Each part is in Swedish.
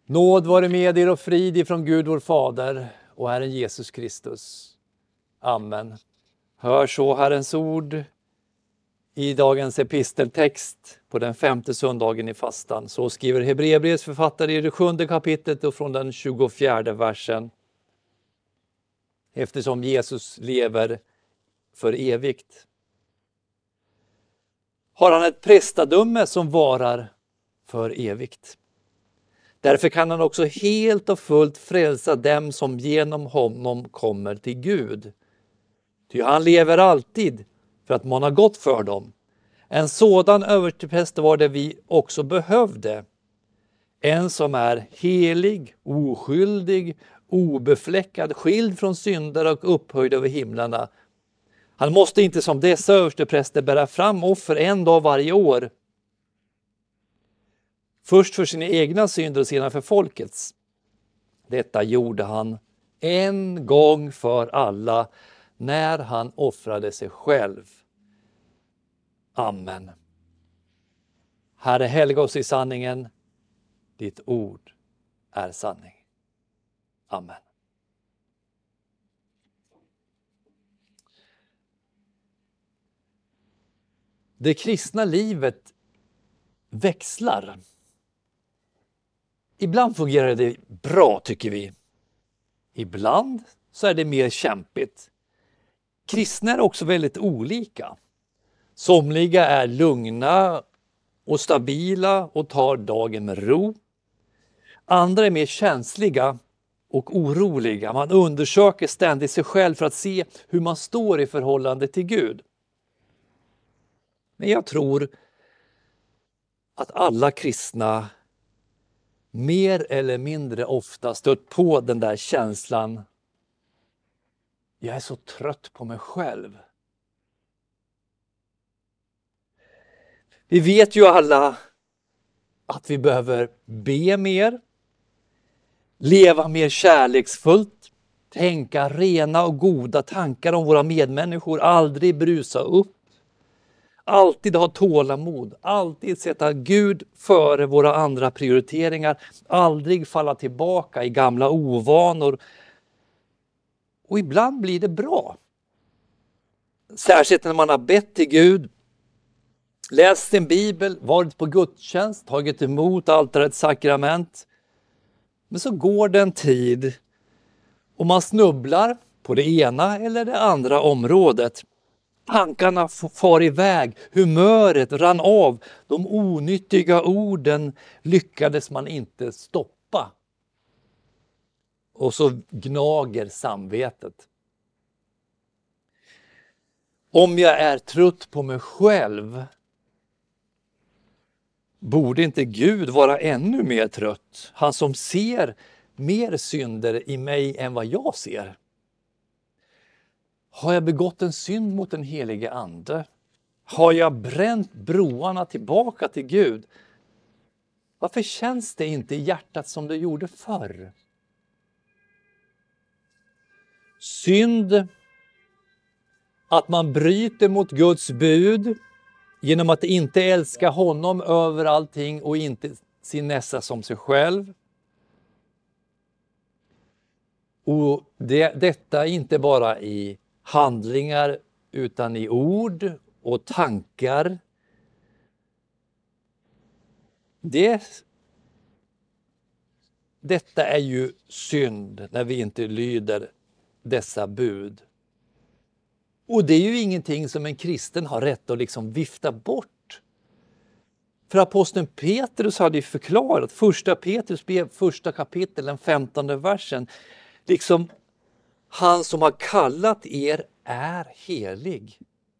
Nåd vare med er och frid ifrån Gud vår Fader och Herren Jesus Kristus. Amen. Hör så Herrens ord i dagens episteltext på den 5:e söndagen i fastan. Så skriver Hebreerbrevets författare i det 7:e kapitlet och från den 24:e versen. Eftersom Jesus lever för evigt. Har han ett prästadöme som varar för evigt. Därför kan han också helt och fullt frälsa dem som genom honom kommer till Gud. Ty han lever alltid för att mana gott för dem. En sådan överstepräst var det vi också behövde. En som är helig, oskyldig, obefläckad, skild från syndare och upphöjd över himlarna. Han måste inte som dessa överstepräster bära fram offer en dag varje år. Först för sina egna synder och sedan för folkets. Detta gjorde han en gång för alla när han offrade sig själv. Amen. Herre, helga oss i sanningen. Ditt ord är sanning. Amen. Det kristna livet växlar. Ibland fungerar det bra tycker vi. Ibland så är det mer kämpigt. Kristna är också väldigt olika. Somliga är lugna och stabila och tar dagen med ro. Andra är mer känsliga och oroliga. Man undersöker ständigt sig själv för att se hur man står i förhållande till Gud. Men jag tror att alla kristna mer eller mindre ofta stött på den där känslan. Jag är så trött på mig själv. Vi vet ju alla att vi behöver be mer, leva mer kärleksfullt, tänka rena och goda tankar om våra medmänniskor, aldrig brusa upp, alltid ha tålamod, alltid sätta Gud före våra andra prioriteringar, aldrig falla tillbaka i gamla ovanor. Och ibland blir det bra. Särskilt när man har bett till Gud, läst sin bibel, varit på gudstjänst, tagit emot altarets sakrament. Men så går det en tid och man snubblar på det ena eller det andra området. Tankarna far iväg, humöret rann av, de onyttiga orden lyckades man inte stoppa. Och så gnager samvetet. Om jag är trött på mig själv, borde inte Gud vara ännu mer trött? Han som ser mer synder i mig än vad jag ser. Har jag begått en synd mot den helige ande? Har jag bränt broarna tillbaka till Gud? Varför känns det inte i hjärtat som det gjorde förr? Synd, att man bryter mot Guds bud genom att inte älska honom över allting och inte sin nästa som sig själv. Och detta inte bara i handlingar utan i ord och tankar. Detta är ju synd när vi inte lyder dessa bud. Och det är ju ingenting som en kristen har rätt att liksom vifta bort. För aposteln Petrus hade ju förklarat, första Petrus brev, första kapitel, den 15:e versen. Liksom, han som har kallat er är helig.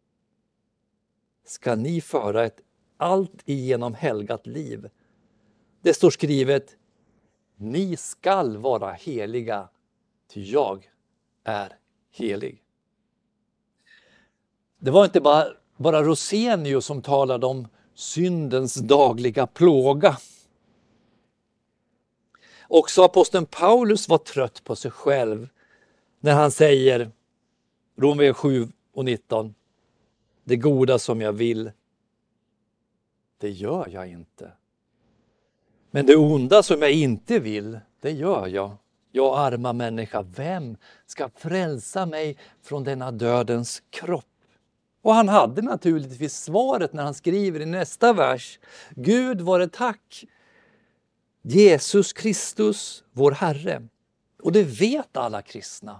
Ska ni föra ett allt igenom helgat liv. Det står skrivet, ni skall vara heliga, ty jag är helig. Det var inte bara Rosenius som talade om syndens dagliga plåga. Också aposteln Paulus var trött på sig själv när han säger, Romarbrevet 7:19, det goda som jag vill, det gör jag inte. Men det onda som jag inte vill, det gör jag. Jag arma människa, vem ska frälsa mig från denna dödens kropp? Och han hade naturligtvis svaret när han skriver i nästa vers. Gud vare tack, Jesus Kristus, vår Herre. Och det vet alla kristna.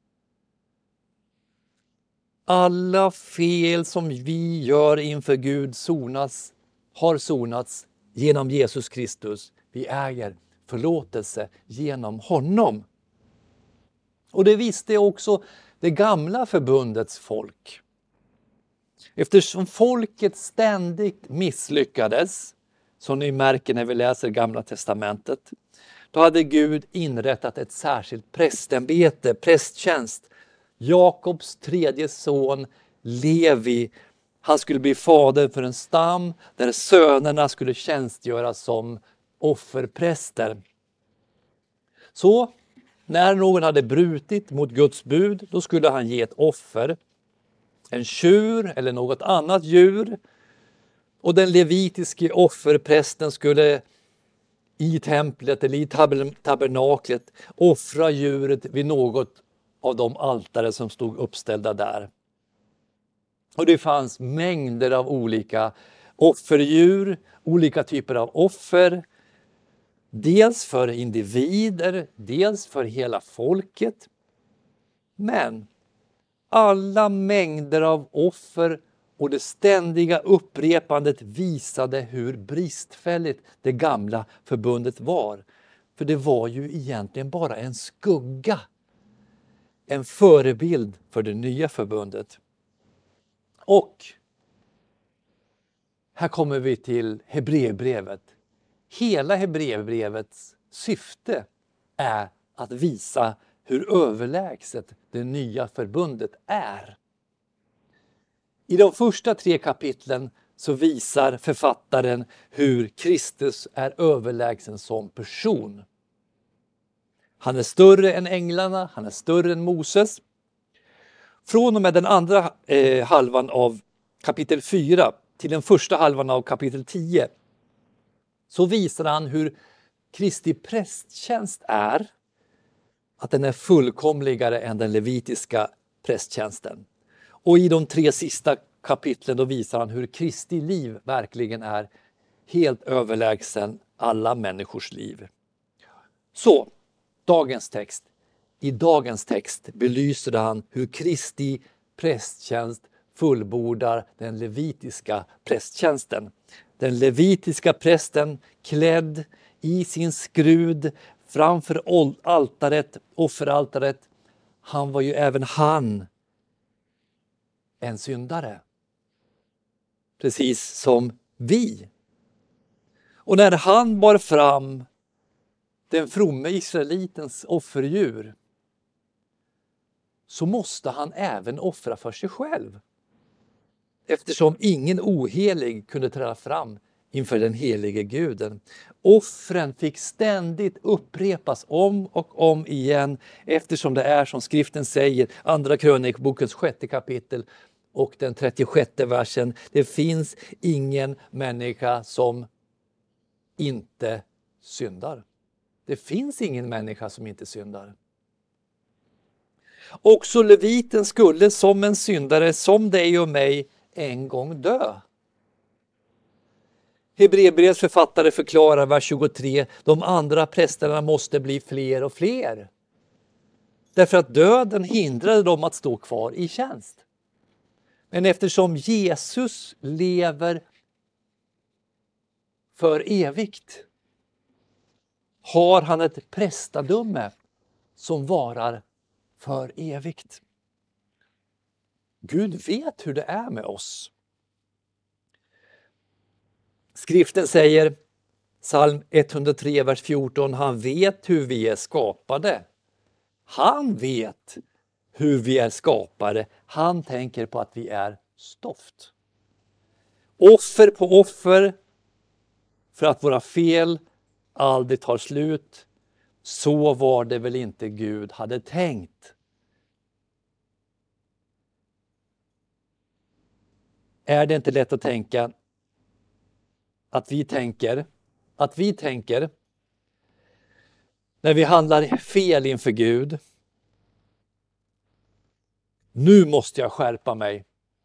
Alla fel som vi gör inför Gud har sonats genom Jesus Kristus. Vi äger förlåtelse genom honom. Och det visste också det gamla förbundets folk. Eftersom folket ständigt misslyckades, som ni märker när vi läser Gamla testamentet, då hade Gud inrättat ett särskilt prästämbete, prästtjänst. Jakobs tredje son Levi, han skulle bli fader för en stam där sönerna skulle tjänstgöra som offerpräster. Så när någon hade brutit mot Guds bud, då skulle han ge ett offer, en tjur eller något annat djur. Och den levitiske offerprästen skulle i templet eller i tabernaklet offra djuret vid något av de altare som stod uppställda där. Och det fanns mängder av olika offerdjur, olika typer av offer. Dels för individer, dels för hela folket. Men alla mängder av offer och det ständiga upprepandet visade hur bristfälligt det gamla förbundet var. För det var ju egentligen bara en skugga. En förebild för det nya förbundet. Och här kommer vi till Hebreerbrevet. Hela Hebreerbrevets syfte är att visa hur överlägset det nya förbundet är. I de första 3 kapitlen så visar författaren hur Kristus är överlägsen som person. Han är större än änglarna, han är större än Moses. Från och med den andra halvan av kapitel 4 till den första halvan av kapitel 10 så visar han hur Kristi prästtjänst är, att den är fullkomligare än den levitiska prästtjänsten. Och i de 3 sista kapitlen då visar han hur Kristi liv verkligen är helt överlägsen alla människors liv. Så, dagens text. I dagens text belyser han hur Kristi prästtjänst fullbordar den levitiska prästtjänsten. Den levitiska prästen klädd i sin skrud framför altaret, offeraltaret. Han var ju även han en syndare. Precis som vi. Och när han bar fram den fromme israelitens offerdjur så måste han även offra för sig själv. Eftersom ingen ohelig kunde träda fram inför den helige guden. Offren fick ständigt upprepas om och om igen eftersom det är som skriften säger, andra krönikbokens 6:e kapitel och den 36:e versen. Det finns ingen människa som inte syndar. Det finns ingen människa som inte syndar. Också leviten skulle som en syndare, som dig och mig, en gång dö. Hebreerbrevets författare förklarar vers 23, de andra prästerna måste bli fler och fler. Därför att döden hindrade dem att stå kvar i tjänst. Men eftersom Jesus lever för evigt har han ett prästadöme som varar för evigt. Gud vet hur det är med oss. Skriften säger, psalm 103, vers 14, han vet hur vi är skapade. Han vet hur vi är skapade. Han tänker på att vi är stoft. Offer på offer för att våra fel aldrig tar slut. Så var det väl inte Gud hade tänkt. Är det inte lätt att tänka att vi tänker att vi tänker, när vi handlar fel inför Gud, nu måste jag skärpa mig.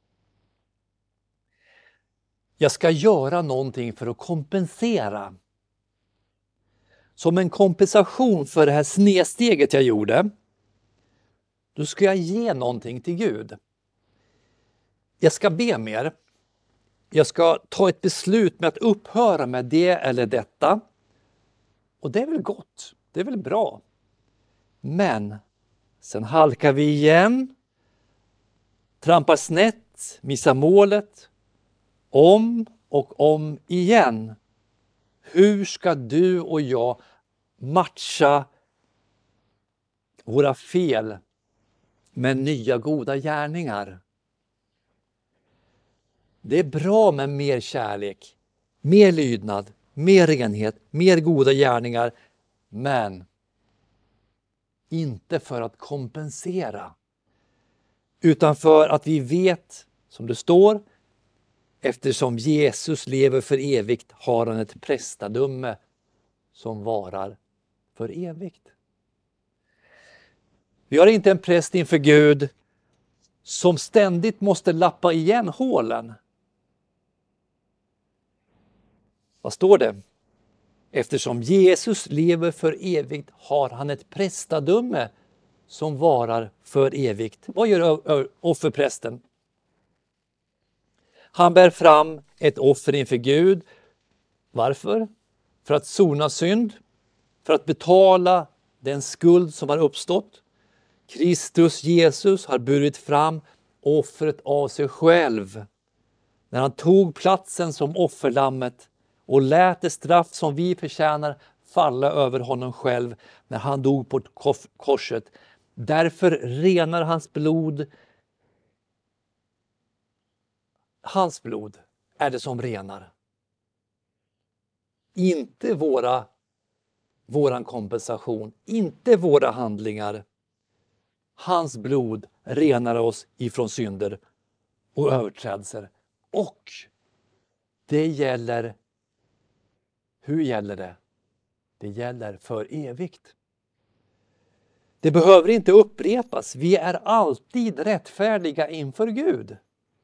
Jag ska göra någonting för att kompensera. Som en kompensation för det här snedsteget jag gjorde, då ska jag ge någonting till Gud. Jag ska be mer. Jag ska ta ett beslut med att upphöra med det eller detta. Och det är väl gott, det är väl bra. Men sen halkar vi igen, trampar snett, missar målet, om och om igen. Hur ska du och jag matcha våra fel med nya goda gärningar? Det är bra med mer kärlek, mer lydnad, mer renhet, mer goda gärningar, men inte för att kompensera, utan för att vi vet, som det står, eftersom Jesus lever för evigt har han ett prästadöme som varar för evigt. Vi har inte en präst inför Gud som ständigt måste lappa igen hålen. Vad står det? Eftersom Jesus lever för evigt har han ett prästadöme som varar för evigt. Vad gör offerprästen? Han bär fram ett offer inför Gud. Varför? För att sona synd, för att betala den skuld som har uppstått. Kristus Jesus har burit fram offret av sig själv. När han tog platsen som offerlammet och lät det straff som vi förtjänar falla över honom själv när han dog på korset. Därför renar hans blod. Hans blod är det som renar. Inte våran kompensation, inte våra handlingar. Hans blod renar oss ifrån synder och överträdelser. Och det gäller, hur gäller det? Det gäller för evigt. Det behöver inte upprepas. Vi är alltid rättfärdiga inför Gud.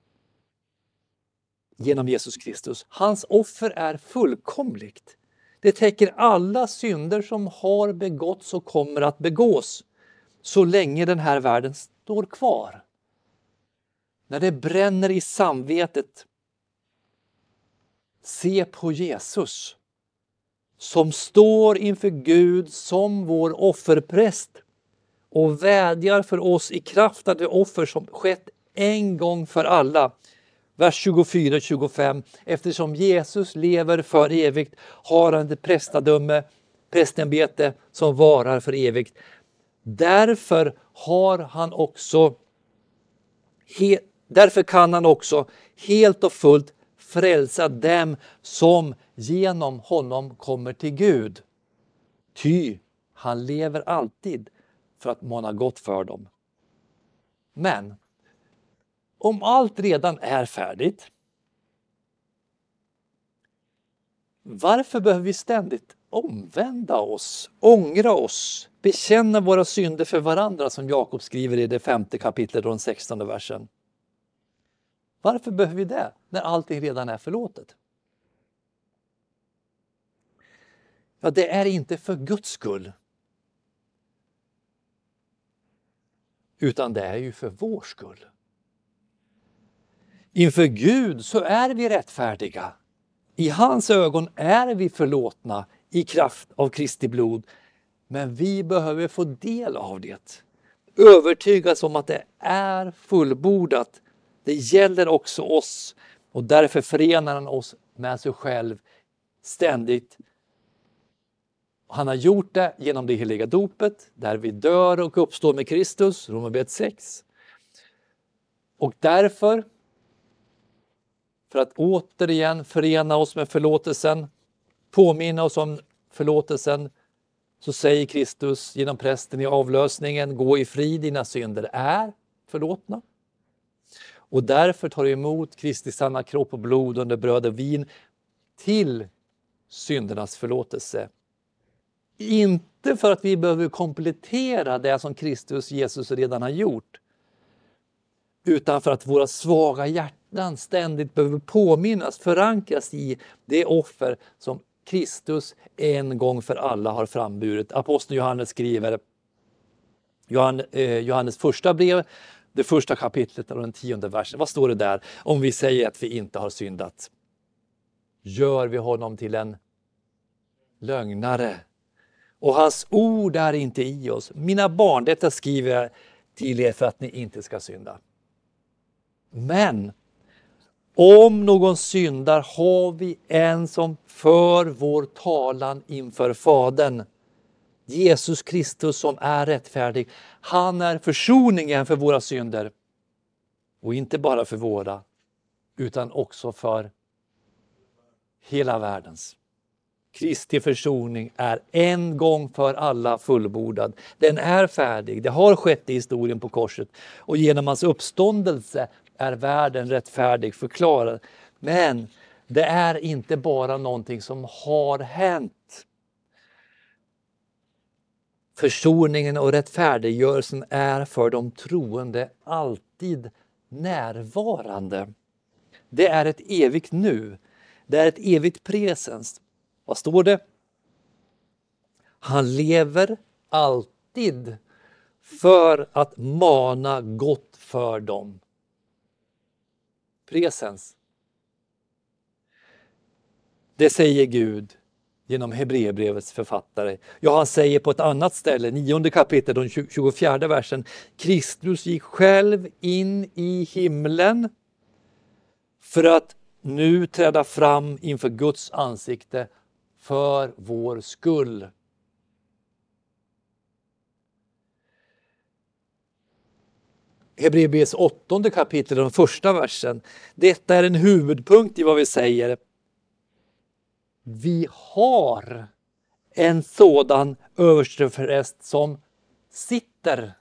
Genom Jesus Kristus. Hans offer är fullkomligt. Det täcker alla synder som har begåtts och kommer att begås. Så länge den här världen står kvar. När det bränner i samvetet. Se på Jesus. Som står inför Gud som vår offerpräst. Och vädjar för oss i kraft av det offer som skett en gång för alla. Vers 24-25. Eftersom Jesus lever för evigt har han ett prästadöme, prästämbete som varar för evigt. Därför kan han också helt och fullt frälsa dem som genom honom kommer till Gud. Ty han lever alltid för att mana gott för dem. Men om allt redan är färdigt, varför behöver vi ständigt omvända oss, ångra oss, bekänna våra synder för varandra som Jakob skriver i det 5:e kapitlet och den 16:e versen? Varför behöver vi det när allting redan är förlåtet? Ja, det är inte för Guds skull. Utan det är ju för vår skull. Inför Gud så är vi rättfärdiga. I hans ögon är vi förlåtna i kraft av Kristi blod. Men vi behöver få del av det. Övertygas om att det är fullbordat. Det gäller också oss. Och därför förenar han oss med sig själv ständigt. Han har gjort det genom det heliga dopet. Där vi dör och uppstår med Kristus. Romarbrevet 6. Och därför, för att återigen förena oss med förlåtelsen, påminna oss om förlåtelsen, så säger Kristus genom prästen i avlösningen: gå i frid, dina synder är förlåtna. Och därför tar du emot Kristi sanna kropp och blod under bröd och vin till syndernas förlåtelse. Inte för att vi behöver komplettera det som Kristus Jesus redan har gjort, utan för att våra svaga hjärtan ständigt behöver påminnas, förankras i det offer som Kristus en gång för alla har framburit. Aposteln Johannes skriver, Johannes första brev, det första kapitlet och den 10:e versen. Vad står det där? Om vi säger att vi inte har syndat, gör vi honom till en lögnare. Och hans ord är inte i oss. Mina barn, detta skriver jag till er för att ni inte ska synda. Men om någon syndar har vi en som för vår talan inför Fadern. Jesus Kristus som är rättfärdig. Han är försoningen för våra synder. Och inte bara för våra, utan också för hela världens. Kristi försoning är en gång för alla fullbordad. Den är färdig. Det har skett i historien på korset. Och genom hans uppståndelse är världen rättfärdig förklarad. Men det är inte bara någonting som har hänt. Försoningen och rättfärdiggörelsen är för de troende alltid närvarande. Det är ett evigt nu. Det är ett evigt presens. Vad står det? Han lever alltid för att mana gott för dem. Presens. Det säger Gud genom Hebreerbrevets författare. Ja, han säger på ett annat ställe, 9:e kapitlet, den 24:e versen. Kristus gick själv in i himlen för att nu träda fram inför Guds ansikte för vår skull. Hebreerbrevets 8:e kapitel, den första versen. Detta är en huvudpunkt i vad vi säger. Vi har en sådan överstepräst som sitter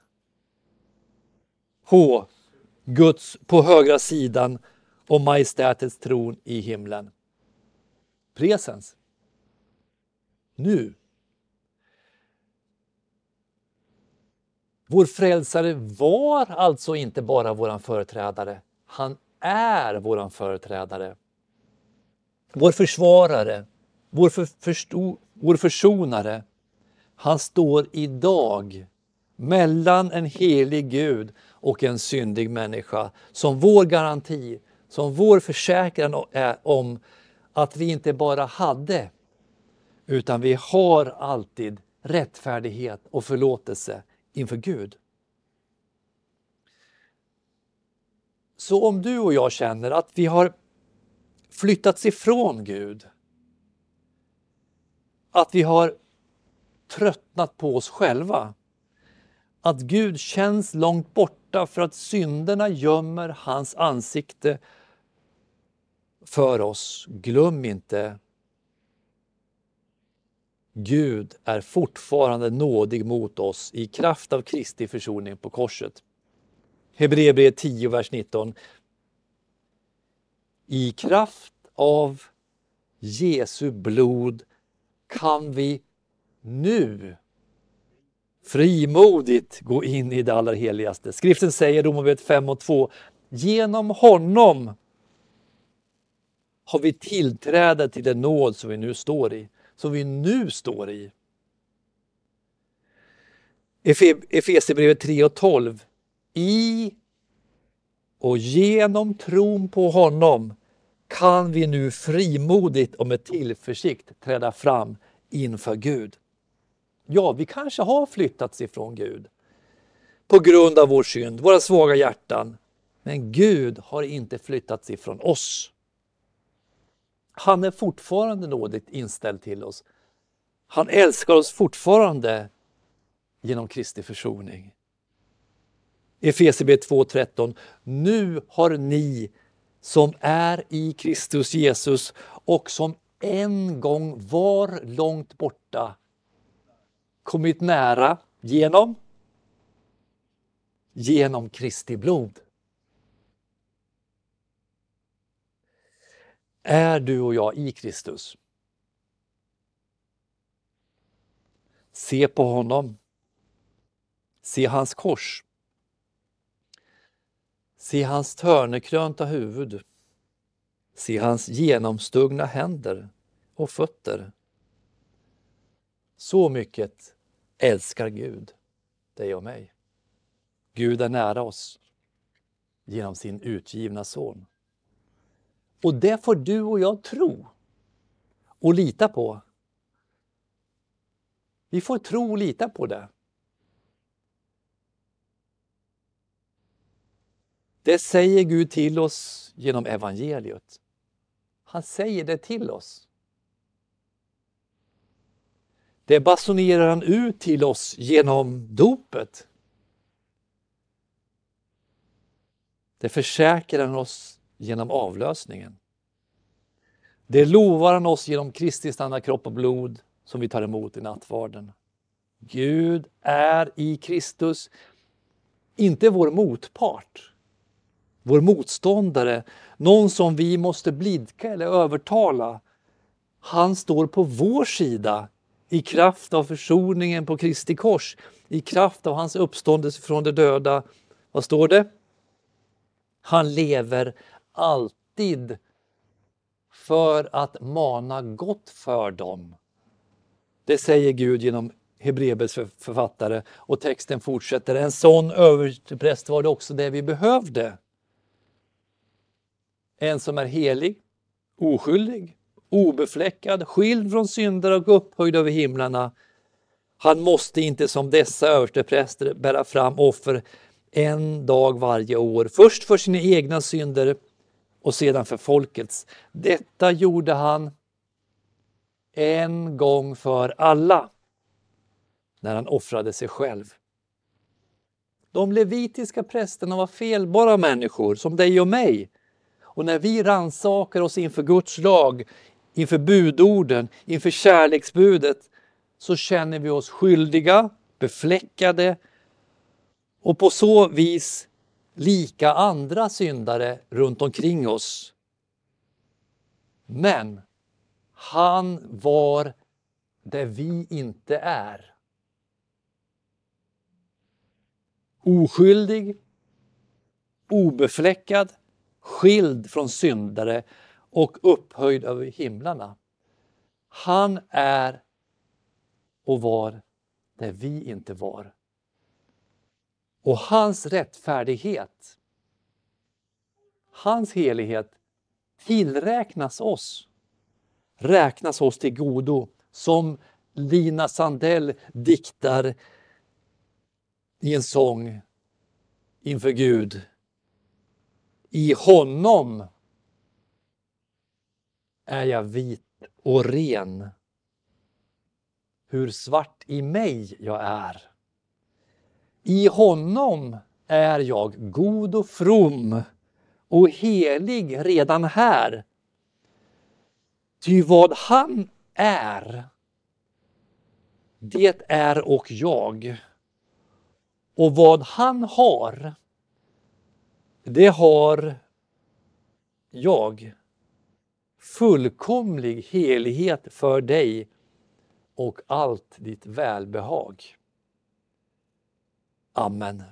på högra sidan om majestätets tron i himlen. Presens. Nu. Vår frälsare var alltså inte bara våran företrädare. Han är våran företrädare. Vår försvarare. Vår försonare. Han står idag mellan en helig Gud och en syndig människa. Som vår garanti. Som vår försäkran om att vi inte bara hade, utan vi har alltid rättfärdighet och förlåtelse inför Gud. Så om du och jag känner att vi har flyttats ifrån Gud, att vi har tröttnat på oss själva, att Gud känns långt borta för att synderna gömmer hans ansikte för oss, glöm inte, Gud är fortfarande nådig mot oss i kraft av Kristi försoning på korset. Hebreerbrevet 10, vers 19. I kraft av Jesu blod kan vi nu frimodigt gå in i det allra heligaste. Skriften säger, Romarbrevet 5:2, genom honom har vi tillträde till den nåd som vi nu står i. Efesierbrevet 3:12. I och genom tron på honom kan vi nu frimodigt och med tillförsikt träda fram inför Gud. Ja, vi kanske har flyttats ifrån Gud på grund av vår synd, våra svaga hjärtan. Men Gud har inte flyttats ifrån oss. Han är fortfarande nådigt inställd till oss. Han älskar oss fortfarande genom Kristi försoning. Efesierbrevet 2:13. Nu har ni som är i Kristus Jesus och som en gång var långt borta kommit nära genom Kristi blod. Är du och jag i Kristus? Se på honom. Se hans kors. Se hans törnekrönta huvud. Se hans genomstugna händer och fötter. Så mycket älskar Gud dig och mig. Gud är nära oss genom sin utgivna son. Och det får du och jag tro och lita på. Vi får tro och lita på det. Det säger Gud till oss genom evangeliet. Han säger det till oss. Det basunerar han ut till oss genom dopet. Det försäkrar han oss genom avlösningen. Det lovar han oss genom Kristi sanna kropp och blod som vi tar emot i nattvarden. Gud är i Kristus inte vår motpart, vår motståndare, någon som vi måste blidka eller övertala. Han står på vår sida i kraft av försoningen på Kristi kors, i kraft av hans uppståndelse från de döda. Vad står det? Han lever alltid för att mana gott för dem. Det säger Gud genom Hebreerbrevets författare, och texten fortsätter. En sån överstepräst var det också det vi behövde. En som är helig, oskyldig, obefläckad, skild från syndare och upphöjd över himlarna. Han måste inte som dessa överstepräster bära fram offer en dag varje år. Först för sina egna synder och sedan för folkets. Detta gjorde han en gång för alla när han offrade sig själv. De levitiska prästerna var felbara människor som dig och mig. Och när vi rannsakar oss inför Guds lag, inför budorden, inför kärleksbudet, så känner vi oss skyldiga, befläckade och på så vis lika andra syndare runt omkring oss. Men han var det vi inte är. Oskyldig, obefläckad, skild från syndare och upphöjd över himlarna. Han är och var det vi inte var. Och hans rättfärdighet, hans helighet räknas oss till godo, som Lina Sandell diktar i en sång inför Gud. I honom är jag vit och ren, hur svart i mig jag är. I honom är jag god och from och helig redan här. Ty vad han är, det är och jag. Och vad han har, det har jag. Fullkomlig helighet för dig och allt ditt välbehag. Amen.